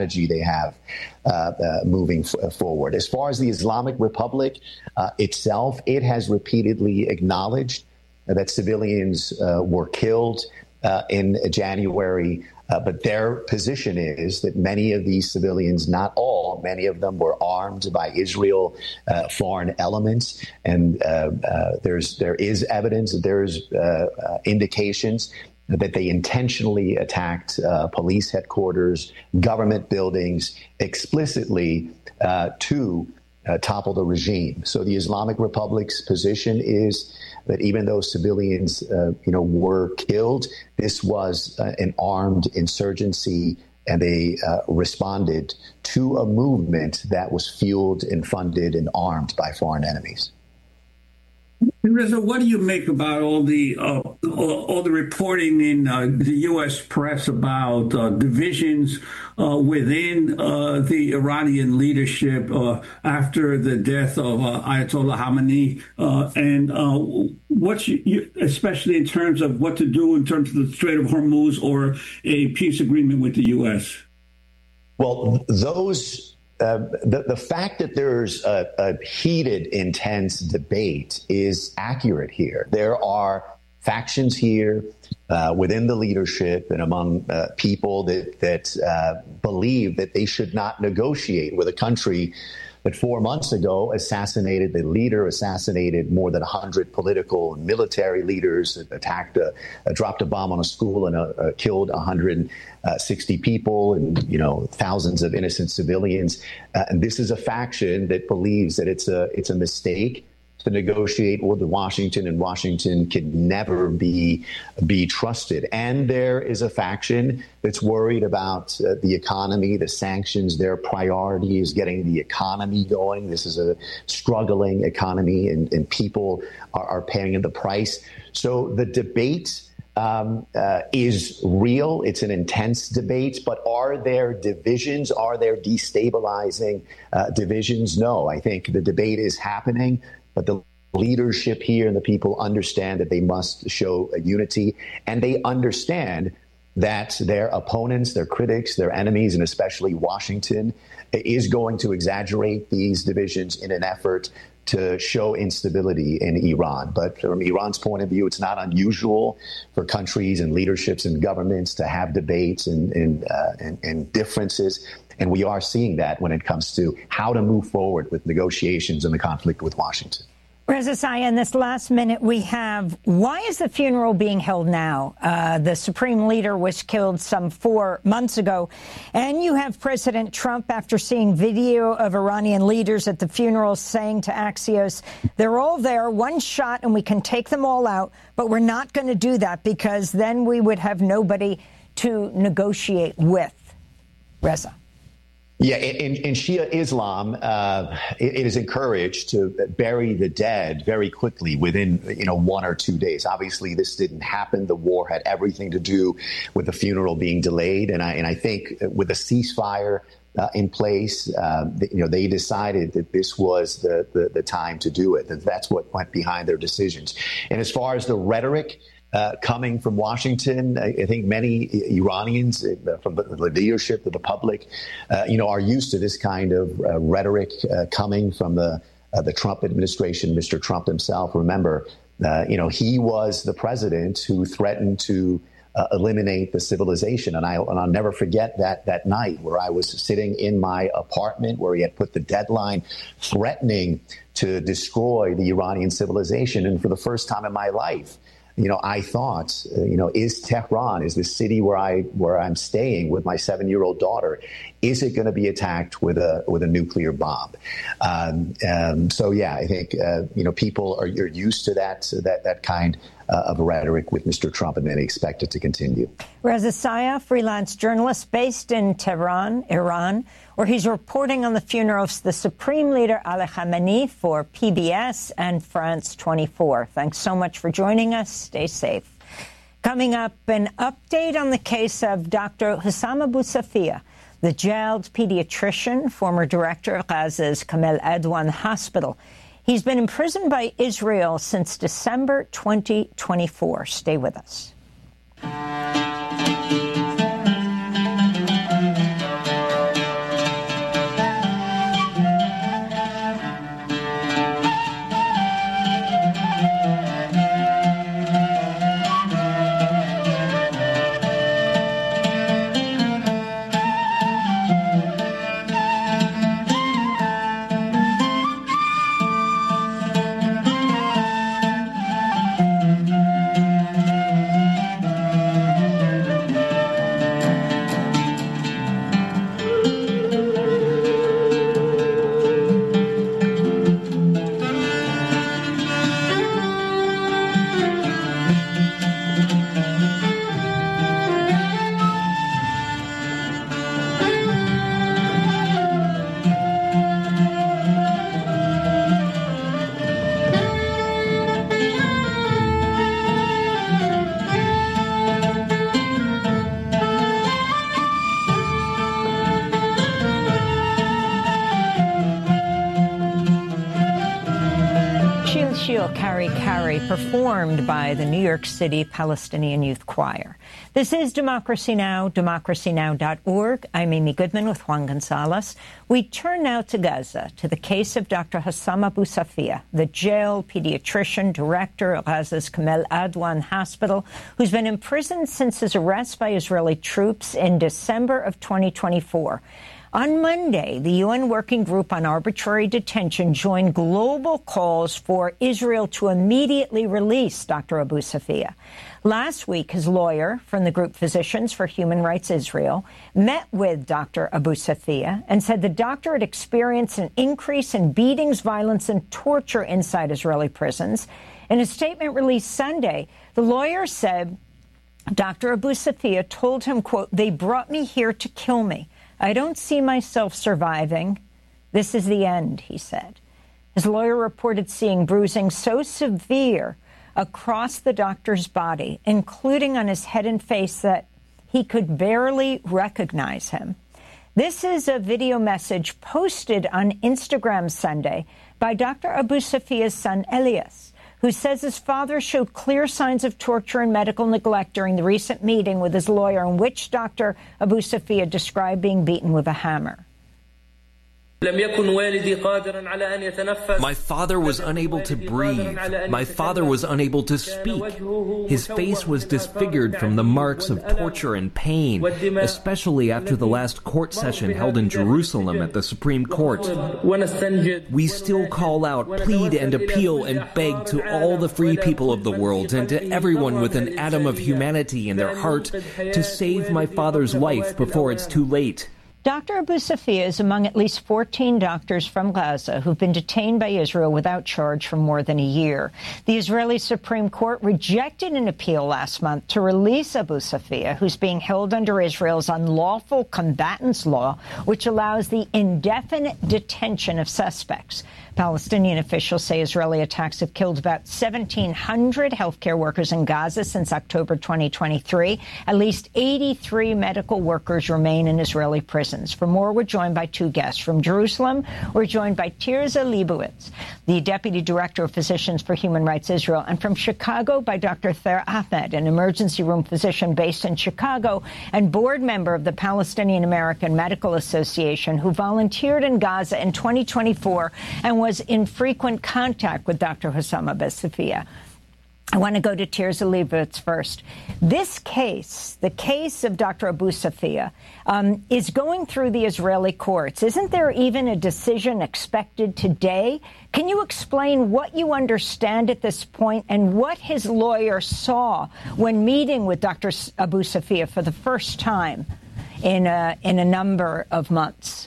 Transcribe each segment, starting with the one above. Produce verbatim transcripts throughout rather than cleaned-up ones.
strategy they have uh, uh, moving f- forward. As far as the Islamic Republic uh, itself, it has repeatedly acknowledged that civilians uh, were killed uh, in January. Uh, but their position is that many of these civilians, not all, many of them were armed by Israel uh, foreign elements. And uh, uh, there's there is evidence that there's uh, uh, indications that they intentionally attacked uh, police headquarters, government buildings, explicitly uh, to uh, topple the regime. So the Islamic Republic's position is that even though civilians, uh, you know, were killed, this was uh, an armed insurgency, and they uh, responded to a movement that was fueled and funded and armed by foreign enemies. Reza, what do you make about all the uh, all, all the reporting in uh, the U S press about uh, divisions uh, within uh, the Iranian leadership uh, after the death of uh, Ayatollah Khamenei, uh, and uh, what you, you, especially in terms of what to do in terms of the Strait of Hormuz or a peace agreement with the U S? Well, those. Uh, the, the fact that there's a, a heated, intense debate is accurate here. There are factions here uh, within the leadership and among uh, people that, that uh, believe that they should not negotiate with a country that four months ago assassinated the leader, assassinated more than one hundred political and military leaders, attacked, a, a, dropped a bomb on a school and a, a killed one hundred sixty people and, you know, thousands of innocent civilians. Uh, and this is a faction that believes that it's a it's a mistake to negotiate with Washington, and Washington can never be be trusted. And there is a faction that's worried about uh, the economy, the sanctions. Their priority is getting the economy going. This is a struggling economy, and, and people are, are paying the price. So the debate um, uh, is real. It's an intense debate. But are there divisions? Are there destabilizing uh, divisions? No, I think the debate is happening. But the leadership here and the people understand that they must show a unity, and they understand that their opponents, their critics, their enemies, and especially Washington, is going to exaggerate these divisions in an effort to show instability in Iran. But from Iran's point of view, it's not unusual for countries and leaderships and governments to have debates and, and, uh, and, and differences. And we are seeing that when it comes to how to move forward with negotiations in the conflict with Washington. Reza Sayah, in this last minute we have, why is the funeral being held now? Uh, the supreme leader was killed some four months ago. And you have President Trump, after seeing video of Iranian leaders at the funeral, saying to Axios, they're all there, one shot, and we can take them all out. But we're not going to do that because then we would have nobody to negotiate with. Reza. Yeah, in, in Shia Islam, uh, it, it is encouraged to bury the dead very quickly within, you know, one or two days. Obviously, this didn't happen. The war had everything to do with the funeral being delayed. And I, and I think with a ceasefire uh, in place, uh, you know, they decided that this was the, the, the time to do it. That that's what went behind their decisions. And as far as the rhetoric, Uh, coming from Washington, I, I think many Iranians, uh, from the leadership to the public, uh, you know, are used to this kind of uh, rhetoric uh, coming from the uh, the Trump administration. Mister Trump himself, remember, uh, you know, he was the president who threatened to uh, eliminate the civilization, and I and I'll never forget that that night where I was sitting in my apartment where he had put the deadline, threatening to destroy the Iranian civilization, and for the first time in my life, you know, I thought, uh, you know, is Tehran, is the city where I where I'm staying with my seven-year-old daughter, is it going to be attacked with a with a nuclear bomb? Um, um, so, yeah, I think, uh, you know, people are you're used to that that that kind uh, of rhetoric with Mister Trump, and they expect it to continue. Reza Sayah, freelance journalist based in Tehran, Iran, where he's reporting on the funeral of the Supreme Leader Ali Khamenei for P B S and France twenty-four. Thanks so much for joining us. Stay safe. Coming up, an update on the case of Doctor Hussam Abu Safia, the jailed pediatrician, former director of Gaza's Kamel Adwan Hospital. He's been imprisoned by Israel since December twenty twenty-four. Stay with us. Yishil Kari Kari, performed by the New York City Palestinian Youth Choir. This is Democracy Now!, democracy now dot org. I'm Amy Goodman with Juan Gonzalez. We turn now to Gaza, to the case of Doctor Hussam Abu Safia, the jailed pediatrician director of Gaza's Kamel Adwan Hospital, who's been imprisoned since his arrest by Israeli troops in December of twenty twenty-four. On Monday, the U N Working Group on Arbitrary Detention joined global calls for Israel to immediately release Doctor Abu Safia. Last week, his lawyer from the group Physicians for Human Rights Israel met with Doctor Abu Safia and said the doctor had experienced an increase in beatings, violence, and torture inside Israeli prisons. In a statement released Sunday, the lawyer said Doctor Abu Safia told him, quote, "They brought me here to kill me. I don't see myself surviving. This is the end," he said. His lawyer reported seeing bruising so severe across the doctor's body, including on his head and face, that he could barely recognize him. This is a video message posted on Instagram Sunday by Doctor Abu Safia's son, Elias, who says his father showed clear signs of torture and medical neglect during the recent meeting with his lawyer, in which Doctor Abu Safia described being beaten with a hammer. My father was unable to breathe. My father was unable to speak. His face was disfigured from the marks of torture and pain, especially after the last court session held in Jerusalem at the Supreme Court. We still call out, plead and appeal and beg to all the free people of the world and to everyone with an atom of humanity in their heart to save my father's life before it's too late. Doctor Abu Safia is among at least fourteen doctors from Gaza who've been detained by Israel without charge for more than a year. The Israeli Supreme Court rejected an appeal last month to release Abu Safia, who's being held under Israel's unlawful combatants law, which allows the indefinite detention of suspects. Palestinian officials say Israeli attacks have killed about seventeen hundred healthcare workers in Gaza since October twenty twenty-three. At least eighty-three medical workers remain in Israeli prisons. For more, we're joined by two guests. From Jerusalem, we're joined by Tirza Leibowitz, the Deputy Director of Physicians for Human Rights Israel, and from Chicago by Doctor Thaer Ahmed, an emergency room physician based in Chicago and board member of the Palestinian American Medical Association, who volunteered in Gaza in twenty twenty-four and was in frequent contact with Doctor Hussam Abu Safia. I want to go to Tirza Leibowitz first. This case, the case of Doctor Abu Safia, um, is going through the Israeli courts. Isn't there even a decision expected today? Can you explain what you understand at this point and what his lawyer saw when meeting with Doctor Abu Safia for the first time in a, in a number of months?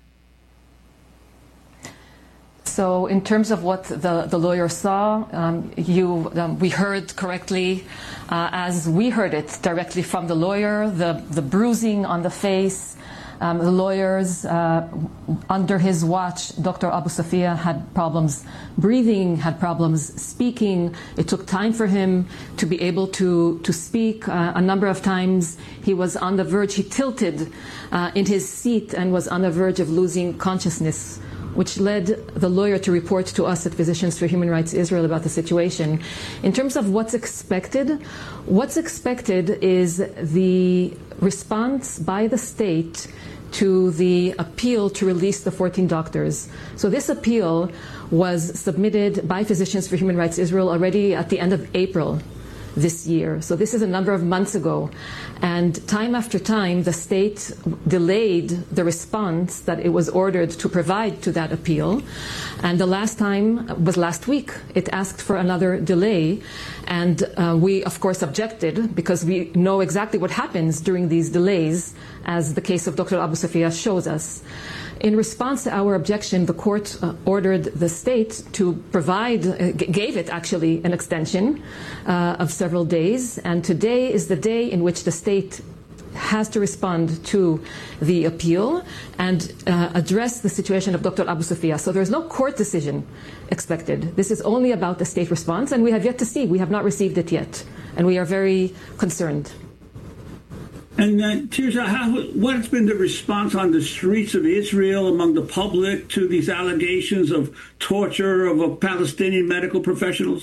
So in terms of what the, the lawyer saw, um, you, um, we heard correctly, uh, as we heard it directly from the lawyer, the, the bruising on the face. Um, the lawyers, uh, under his watch, Doctor Abu Safia had problems breathing, had problems speaking. It took time for him to be able to, to speak. Uh, a number of times he was on the verge, he tilted uh, in his seat and was on the verge of losing consciousness, which led the lawyer to report to us at Physicians for Human Rights Israel about the situation. In terms of what's expected, what's expected is the response by the state to the appeal to release the fourteen doctors. So this appeal was submitted by Physicians for Human Rights Israel already at the end of April this year. So this is a number of months ago. And time after time, the state delayed the response that it was ordered to provide to that appeal. And the last time was last week. It asked for another delay. And uh, we, of course, objected because we know exactly what happens during these delays, as the case of Doctor Abu Safia shows us. In response to our objection, the court uh, ordered the state to provide, uh, gave it actually an extension uh, of several days. And today is the day in which the state has to respond to the appeal and uh, address the situation of Doctor Abu Safia. So there's no court decision expected. This is only about the state response, and we have yet to see. We have not received it yet, and we are very concerned. And uh, Tirza, how, what's been the response on the streets of Israel among the public to these allegations of torture of uh, Palestinian medical professionals?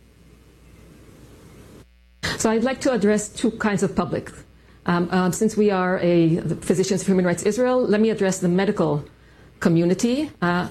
So I'd like to address two kinds of public. Um, um, since we are a Physicians for Human Rights Israel, let me address the medical community. Uh,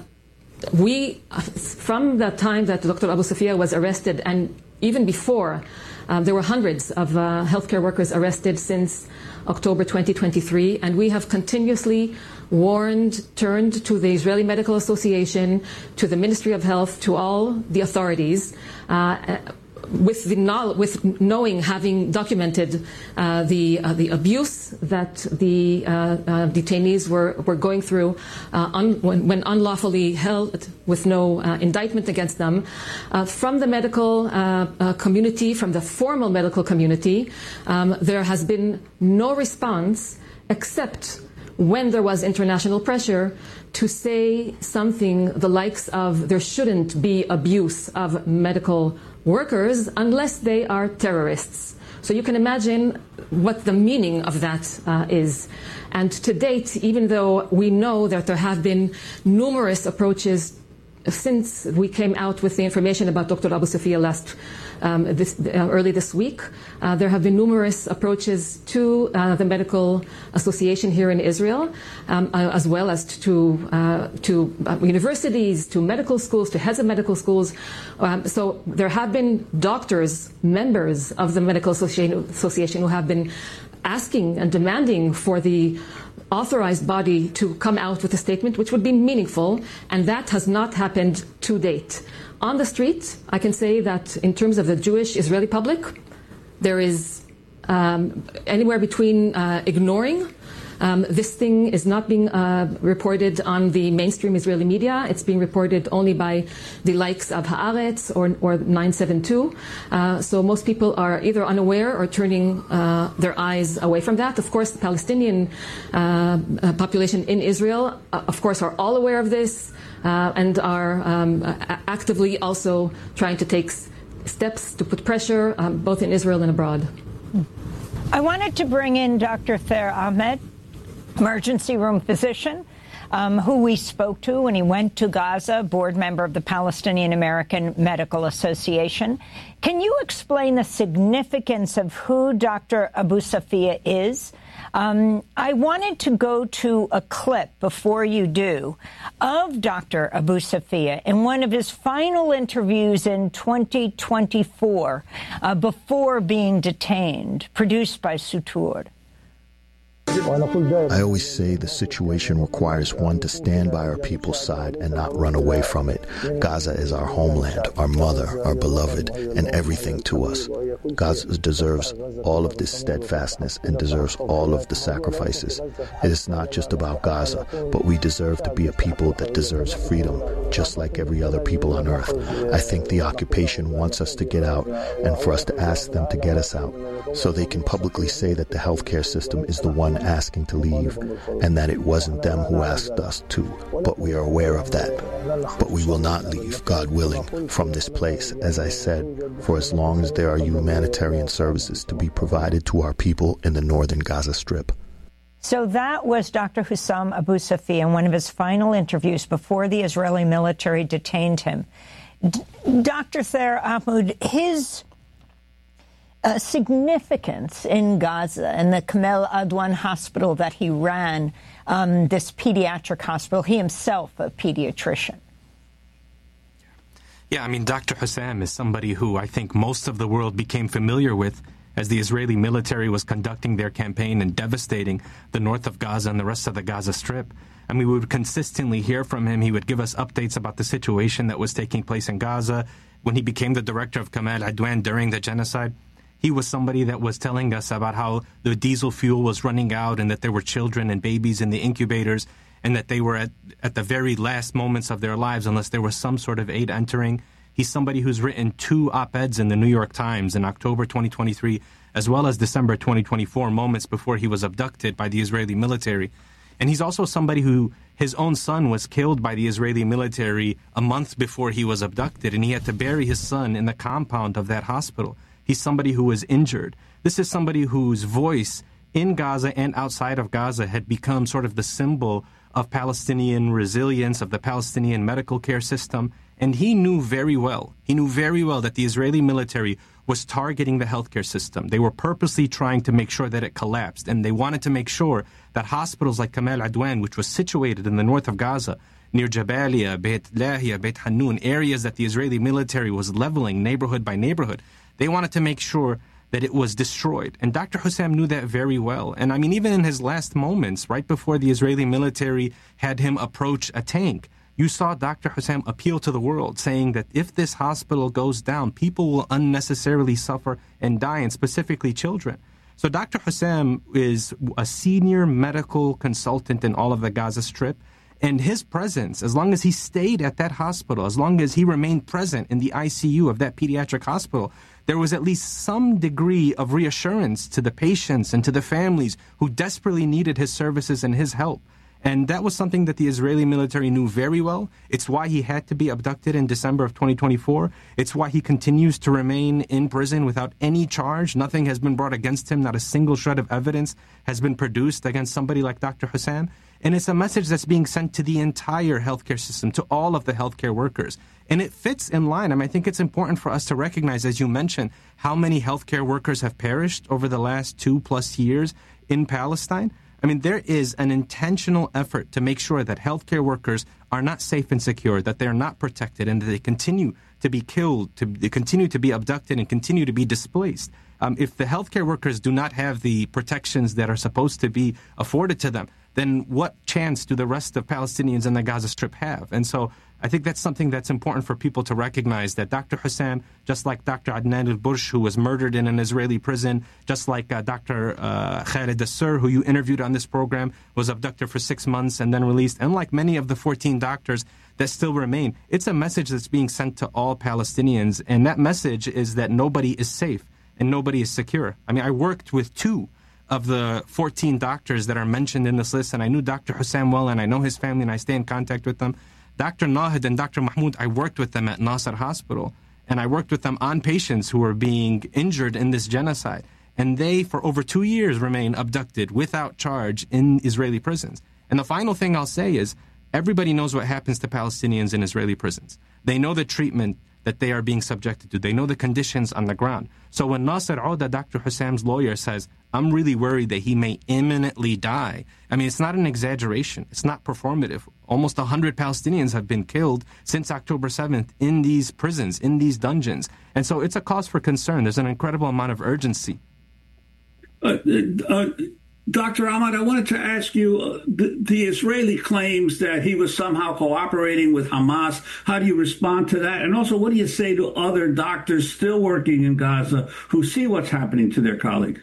we, from the time that Doctor Abu Safia was arrested, and even before, uh, there were hundreds of uh, healthcare workers arrested since October twenty twenty-three, and we have continuously warned, turned to the Israeli Medical Association, to the Ministry of Health, to all the authorities, uh, with the knowledge, with knowing, having documented uh, the uh, the abuse that the uh, uh, detainees were were going through uh, un, when, when unlawfully held with no uh, indictment against them, uh, from the medical uh, uh, community, from the formal medical community, um, there has been no response except when there was international pressure to say something the likes of there shouldn't be abuse of medical workers unless they are terrorists. So you can imagine what the meaning of that uh, is. And to date, even though we know that there have been numerous approaches since we came out with the information about Doctor Abu Safia last um, this, uh, early this week, uh, there have been numerous approaches to uh, the medical association here in Israel, um, uh, as well as to uh, to uh, universities, to medical schools, to heads of medical schools. Um, so there have been doctors, members of the medical association, association, who have been asking and demanding for the authorized body to come out with a statement which would be meaningful, and that has not happened to date. On the street, I can say that in terms of the Jewish Israeli public, there is um, anywhere between uh, ignoring. Um, this thing is not being uh, reported on the mainstream Israeli media. It's being reported only by the likes of Haaretz or, or nine seven two. Uh, so most people are either unaware or turning uh, their eyes away from that. Of course, the Palestinian uh, population in Israel, uh, of course, are all aware of this uh, and are um, actively also trying to take steps to put pressure um, both in Israel and abroad. I wanted to bring in Doctor Thaer Ahmed, emergency room physician, um, who we spoke to when he went to Gaza, board member of the Palestinian American Medical Association. Can you explain the significance of who Doctor Abu Safia is? Um, I wanted to go to a clip before you do of Doctor Abu Safia in one of his final interviews in twenty twenty-four, uh, before being detained, produced by Sutur. I always say the situation requires one to stand by our people's side and not run away from it. Gaza is our homeland, our mother, our beloved, and everything to us. Gaza deserves all of this steadfastness and deserves all of the sacrifices. It is not just about Gaza, but we deserve to be a people that deserves freedom, just like every other people on earth. I think the occupation wants us to get out and for us to ask them to get us out, so they can publicly say that the healthcare system is the one asking to leave, and that it wasn't them who asked us to, but we are aware of that. But we will not leave, God willing, from this place, as I said, for as long as there are humanitarian services to be provided to our people in the northern Gaza Strip. So that was Doctor Hussam Abu Safia in one of his final interviews before the Israeli military detained him. D- Doctor Thaer Ahmed, his Uh, significance in Gaza and the Kamel Adwan hospital that he ran, um, this pediatric hospital, he himself a pediatrician. Yeah, I mean, Doctor Hussam is somebody who I think most of the world became familiar with as the Israeli military was conducting their campaign and devastating the north of Gaza and the rest of the Gaza Strip. And we would consistently hear from him. He would give us updates about the situation that was taking place in Gaza. When he became the director of Kamel Adwan during the genocide, he was somebody that was telling us about how the diesel fuel was running out and that there were children and babies in the incubators and that they were at, at the very last moments of their lives unless there was some sort of aid entering. He's somebody who's written two op-eds in the New York Times in October twenty twenty-three as well as December twenty twenty-four, moments before he was abducted by the Israeli military. And he's also somebody who, his own son was killed by the Israeli military a month before he was abducted, and he had to bury his son in the compound of that hospital. He's somebody who was injured. This is somebody whose voice in Gaza and outside of Gaza had become sort of the symbol of Palestinian resilience, of the Palestinian medical care system. And he knew very well, he knew very well that the Israeli military was targeting the healthcare system. They were purposely trying to make sure that it collapsed. And they wanted to make sure that hospitals like Kamal Adwan, which was situated in the north of Gaza, near Jabalia, Beit Lahia, Beit Hanun, areas that the Israeli military was leveling neighborhood by neighborhood, they wanted to make sure that it was destroyed. And Doctor Hussam knew that very well. And I mean, even in his last moments, right before the Israeli military had him approach a tank, you saw Doctor Hussam appeal to the world, saying that if this hospital goes down, people will unnecessarily suffer and die, and specifically children. So Doctor Hussam is a senior medical consultant in all of the Gaza Strip, and his presence, as long as he stayed at that hospital, as long as he remained present in the I C U of that pediatric hospital, there was at least some degree of reassurance to the patients and to the families who desperately needed his services and his help. And that was something that the Israeli military knew very well. It's why he had to be abducted in December of twenty twenty-four. It's why he continues to remain in prison without any charge. Nothing has been brought against him. Not a single shred of evidence has been produced against somebody like Doctor Hussam. And it's a message that's being sent to the entire healthcare system, to all of the healthcare workers. And it fits in line. I mean, I think it's important for us to recognize, as you mentioned, how many healthcare workers have perished over the last two plus years in Palestine. I mean, there is an intentional effort to make sure that healthcare workers are not safe and secure, that they're not protected, and that they continue to be killed, to they continue to be abducted, and continue to be displaced. Um, if the healthcare workers do not have the protections that are supposed to be afforded to them, then what chance do the rest of Palestinians in the Gaza Strip have? And so I think that's something that's important for people to recognize, that Doctor Hussam, just like Doctor Adnan al-Bursh, who was murdered in an Israeli prison, just like uh, Doctor Uh, Khalid Assur, who you interviewed on this program, was abducted for six months and then released, and like many of the fourteen doctors that still remain, it's a message that's being sent to all Palestinians, and that message is that nobody is safe and nobody is secure. I mean, I worked with two of the fourteen doctors that are mentioned in this list, and I knew Doctor Hussam well, and I know his family, and I stay in contact with them. Doctor Nahid and Doctor Mahmoud, I worked with them at Nasser Hospital, and I worked with them on patients who were being injured in this genocide. And they, for over two years, remain abducted without charge in Israeli prisons. And the final thing I'll say is, everybody knows what happens to Palestinians in Israeli prisons. They know the treatment that they are being subjected to. They know the conditions on the ground. So when Nasser Ouda, Doctor Hussam's lawyer, says, I'm really worried that he may imminently die, I mean, it's not an exaggeration. It's not performative. Almost one hundred Palestinians have been killed since October seventh in these prisons, in these dungeons. And so it's a cause for concern. There's an incredible amount of urgency. Uh, uh, Doctor Ahmad, I wanted to ask you, uh, the, the Israeli claims that he was somehow cooperating with Hamas. How do you respond to that? And also, what do you say to other doctors still working in Gaza who see what's happening to their colleagues?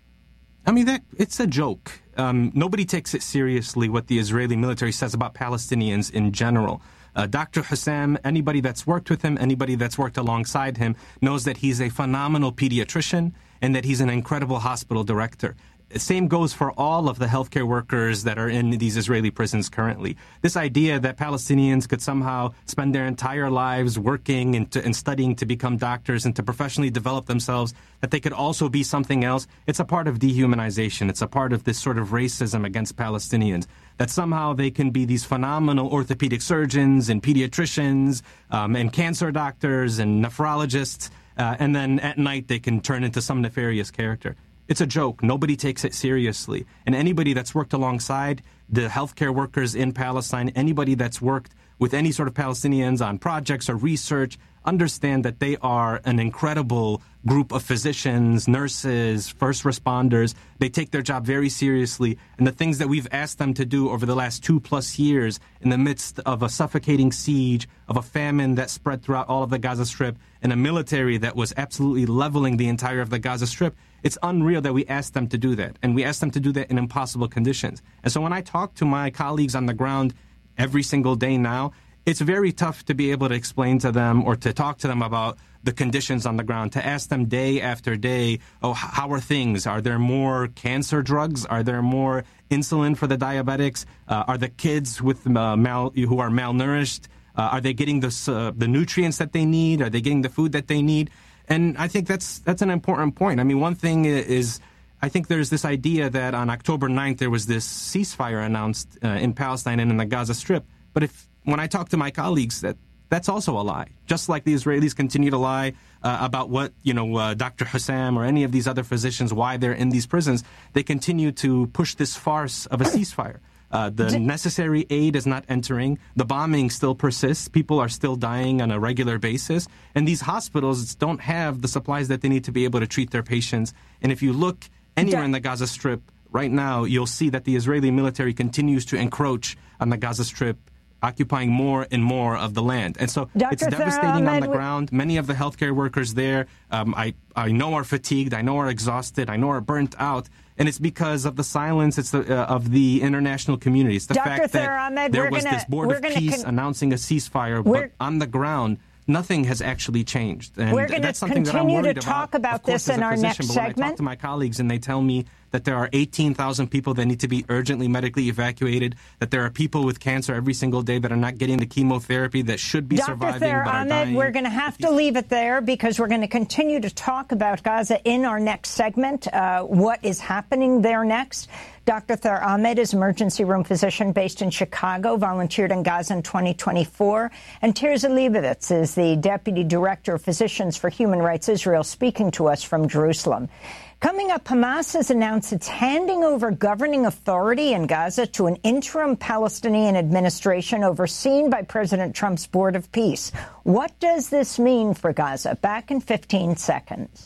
I mean, that it's a joke. Um, nobody takes it seriously what the Israeli military says about Palestinians in general. Uh, Doctor Hussam, anybody that's worked with him, anybody that's worked alongside him, knows that he's a phenomenal pediatrician and that he's an incredible hospital director. Same goes for all of the healthcare workers that are in these Israeli prisons currently. This idea that Palestinians could somehow spend their entire lives working and, to, and studying to become doctors and to professionally develop themselves, that they could also be something else, it's a part of dehumanization. It's a part of this sort of racism against Palestinians, that somehow they can be these phenomenal orthopedic surgeons and pediatricians um, and cancer doctors and nephrologists, uh, and then at night they can turn into some nefarious character. It's a joke. Nobody takes it seriously. And anybody that's worked alongside the healthcare workers in Palestine, anybody that's worked with any sort of Palestinians on projects or research, understand that they are an incredible group of physicians, nurses, first responders. They take their job very seriously. And the things that we've asked them to do over the last two plus years in the midst of a suffocating siege, of a famine that spread throughout all of the Gaza Strip, and a military that was absolutely leveling the entire of the Gaza Strip, it's unreal that we asked them to do that. And we asked them to do that in impossible conditions. And so when I talk to my colleagues on the ground every single day now, it's very tough to be able to explain to them or to talk to them about the conditions on the ground, to ask them day after day, oh, how are things? Are there more cancer drugs? Are there more insulin for the diabetics? Uh, are the kids with uh, mal- who are malnourished? Uh, are they getting the, uh, the nutrients that they need? Are they getting the food that they need? And I think that's that's an important point. I mean, one thing is, I think there's this idea that on October ninth there was this ceasefire announced uh, in Palestine and in the Gaza Strip. But if when I talk to my colleagues, that that's also a lie. Just like the Israelis continue to lie uh, about what, you know, uh, Doctor Hussam or any of these other physicians, why they're in these prisons, they continue to push this farce of a ceasefire. Uh, the necessary aid is not entering. The bombing still persists. People are still dying on a regular basis. And these hospitals don't have the supplies that they need to be able to treat their patients. And if you look anywhere in the Gaza Strip right now, you'll see that the Israeli military continues to encroach on the Gaza Strip, occupying more and more of the land. And so Doctor it's devastating Ahmed, on the ground. Many of the healthcare workers there, um, I, I know are fatigued, I know are exhausted, I know are burnt out. And it's because of the silence it's the, uh, of the international community. It's the Doctor fact that Ahmed, there was gonna, this board of peace con- announcing a ceasefire, but on the ground, nothing has actually changed. And we're going to continue to talk about, about this in our physician, next but segment. When I talk to my colleagues and they tell me that there are eighteen thousand people that need to be urgently medically evacuated, that there are people with cancer every single day that are not getting the chemotherapy that should be Doctor surviving Thayer but are Ahmed, dying. We're going to have to leave it there because we're going to continue to talk about Gaza in our next segment, uh, what is happening there next. Doctor Thayer Ahmed is emergency room physician based in Chicago, volunteered in Gaza in twenty twenty-four. And Tirzah Leibovitz is the Deputy Director of Physicians for Human Rights Israel, speaking to us from Jerusalem. Coming up, Hamas has announced it's handing over governing authority in Gaza to an interim Palestinian administration overseen by President Trump's Board of Peace. What does this mean for Gaza? Back in fifteen seconds.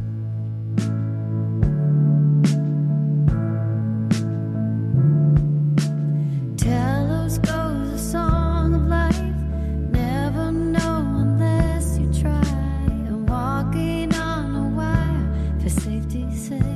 Tell us goes a song of life. Never know unless you try. I'm walking on a wire for safety's sake.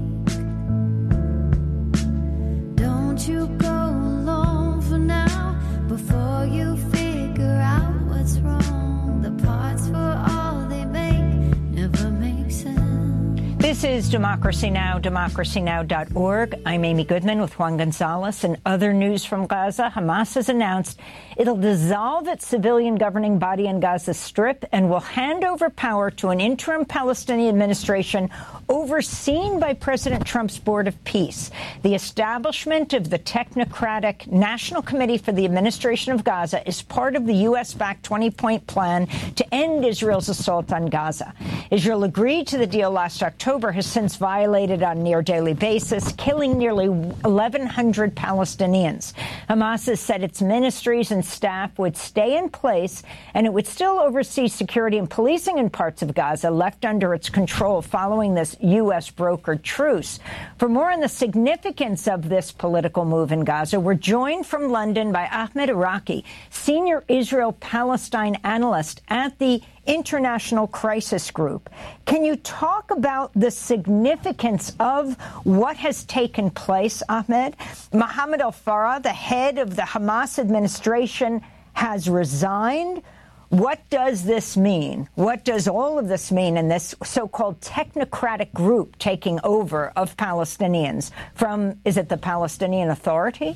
Don't you go alone for now before you figure out what's wrong. The parts for all they make never make sense. This is Democracy Now!, democracy now dot org. I'm Amy Goodman with Juan Gonzalez. And other news from Gaza, Hamas has announced it'll dissolve its civilian governing body in Gaza Strip and will hand over power to an interim Palestinian administration overseen by President Trump's Board of Peace. The establishment of the technocratic National Committee for the Administration of Gaza is part of the U S-backed twenty-point plan to end Israel's assault on Gaza. Israel agreed to the deal last October, has since violated on a near-daily basis, killing nearly eleven hundred Palestinians. Hamas has said its ministries and staff would stay in place, and it would still oversee security and policing in parts of Gaza left under its control following this U S-brokered truce. For more on the significance of this political move in Gaza, we're joined from London by Ahmed Iraqi, senior Israel-Palestine analyst at the International Crisis Group. Can you talk about the significance of what has taken place, Ahmed? Mohammed al-Farah, the head of the Hamas administration, has resigned. What does this mean? What does all of this mean in this so-called technocratic group taking over of Palestinians from, is it the Palestinian Authority?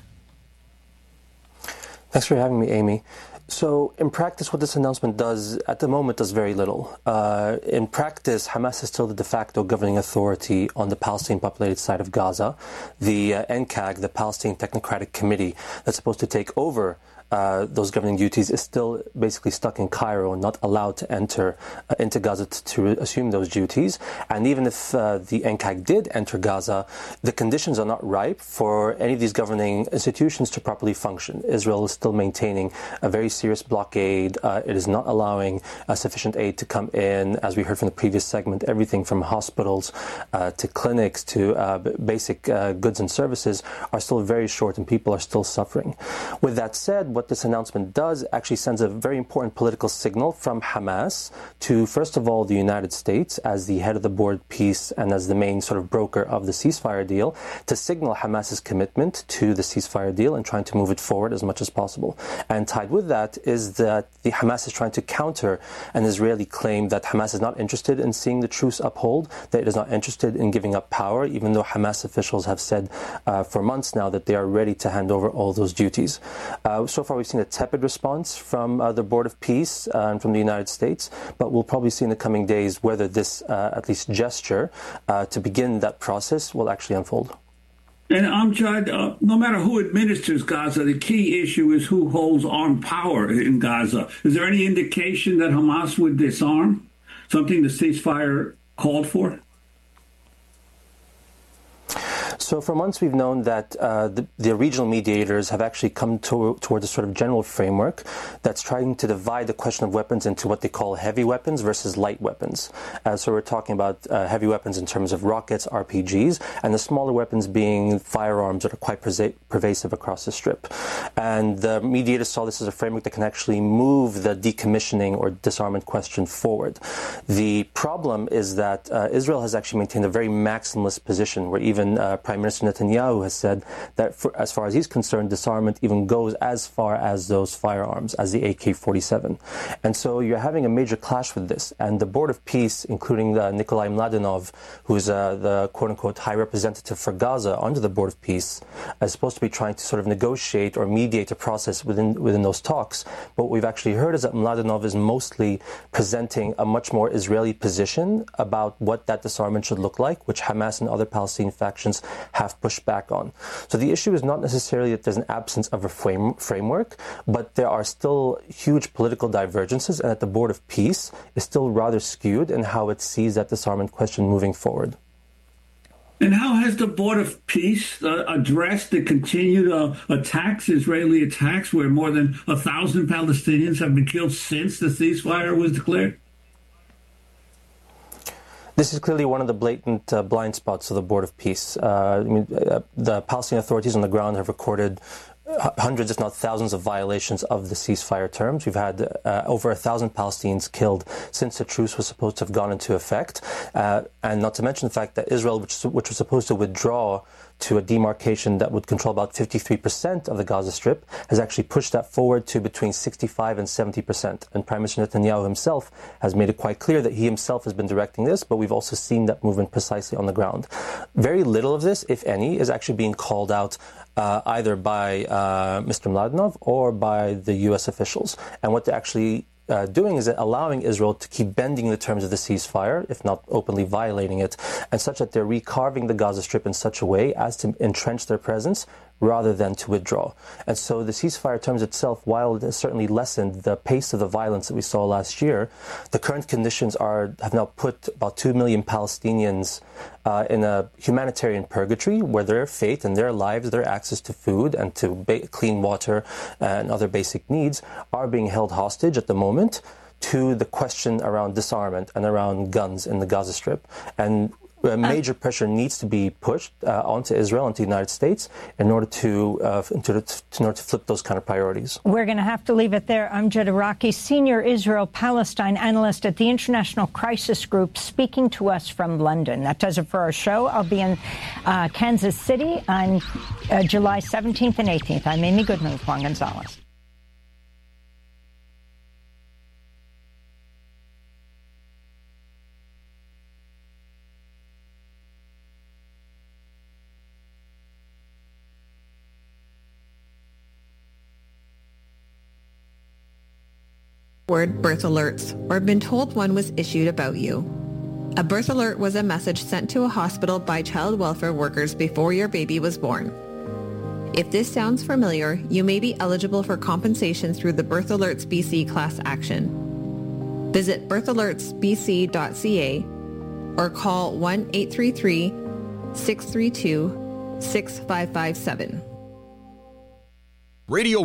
Thanks for having me, Amy. So, in practice, what this announcement does, at the moment, does very little. Uh, in practice, Hamas is still the de facto governing authority on the Palestinian-populated side of Gaza. The uh, N C A G, the Palestinian Technocratic Committee, that's supposed to take over Uh, those governing duties, is still basically stuck in Cairo and not allowed to enter uh, into Gaza to, to assume those duties. And even if uh, the N C A G did enter Gaza, the conditions are not ripe for any of these governing institutions to properly function. Israel is still maintaining a very serious blockade. Uh, it is not allowing uh, sufficient aid to come in. As we heard from the previous segment, everything from hospitals uh, to clinics to uh, basic uh, goods and services are still very short, and people are still suffering. With that said, what this announcement does actually sends a very important political signal from Hamas to, first of all, the United States as the head of the Board of Peace and as the main sort of broker of the ceasefire deal, to signal Hamas's commitment to the ceasefire deal and trying to move it forward as much as possible. And tied with that that is that the Hamas is trying to counter an Israeli claim that Hamas is not interested in seeing the truce uphold, that it is not interested in giving up power, even though Hamas officials have said uh, for months now that they are ready to hand over all those duties. Uh, so far, we've seen a tepid response from uh, the Board of Peace uh, and from the United States, but we'll probably see in the coming days whether this, uh, at least gesture, uh, to begin that process will actually unfold. And Amjad, uh, no matter who administers Gaza, the key issue is who holds armed power in Gaza. Is there any indication that Hamas would disarm, something the ceasefire called for? So for months we've known that uh, the, the regional mediators have actually come to, towards a sort of general framework that's trying to divide the question of weapons into what they call heavy weapons versus light weapons. Uh, so we're talking about uh, heavy weapons in terms of rockets, R P Gs, and the smaller weapons being firearms that are quite persa- pervasive across the strip. And the mediators saw this as a framework that can actually move the decommissioning or disarmament question forward. The problem is that uh, Israel has actually maintained a very maximalist position where even uh, Prime Minister Netanyahu has said that for, as far as he's concerned, disarmament even goes as far as those firearms, as the A K forty-seven. And so you're having a major clash with this. And the Board of Peace, including the Nikolai Mladenov, who's uh, the quote-unquote high representative for Gaza under the Board of Peace, is supposed to be trying to sort of negotiate or mediate a process within, within those talks. But what we've actually heard is that Mladenov is mostly presenting a much more Israeli position about what that disarmament should look like, which Hamas and other Palestinian factions have pushed back on. So the issue is not necessarily that there's an absence of a frame, framework, but there are still huge political divergences, and that the Board of Peace is still rather skewed in how it sees that disarmament question moving forward. And how has the Board of Peace uh, addressed the continued uh, attacks, Israeli attacks, where more than a thousand Palestinians have been killed since the ceasefire was declared? This is clearly one of the blatant uh, blind spots of the Board of Peace. Uh, I mean, uh, the Palestinian authorities on the ground have recorded hundreds, if not thousands, of violations of the ceasefire terms. We've had uh, over a thousand Palestinians killed since the truce was supposed to have gone into effect. Uh, and not to mention the fact that Israel, which, which was supposed to withdraw to a demarcation that would control about fifty-three percent of the Gaza Strip, has actually pushed that forward to between sixty-five and seventy percent. And Prime Minister Netanyahu himself has made it quite clear that he himself has been directing this, but we've also seen that movement precisely on the ground. Very little of this, if any, is actually being called out uh, either by uh, Mister Mladenov or by the U S officials. And what they're actually Uh, doing is that allowing Israel to keep bending the terms of the ceasefire, if not openly violating it, and such that they're recarving the Gaza Strip in such a way as to entrench their presence rather than to withdraw. And so the ceasefire terms itself, while it has certainly lessened the pace of the violence that we saw last year, the current conditions are have now put about two million Palestinians uh, in a humanitarian purgatory where their faith and their lives, their access to food and to ba- clean water and other basic needs are being held hostage at the moment to the question around disarmament and around guns in the Gaza Strip. And Uh, major pressure needs to be pushed uh, onto Israel, onto the United States, in order to, uh, in order to in order to flip those kind of priorities. We're going to have to leave it there. Amjad Araki, senior Israel-Palestine analyst at the International Crisis Group, speaking to us from London. That does it for our show. I'll be in uh, Kansas City on uh, July seventeenth and eighteenth. I'm Amy Goodman with Juan Gonzalez. Word birth alerts, or been told one was issued about you. A birth alert was a message sent to a hospital by child welfare workers before your baby was born. If this sounds familiar, you may be eligible for compensation through the Birth Alerts B C class action. Visit birth alerts b c dot c a or call one eight three three, six three two, six five five seven. Radio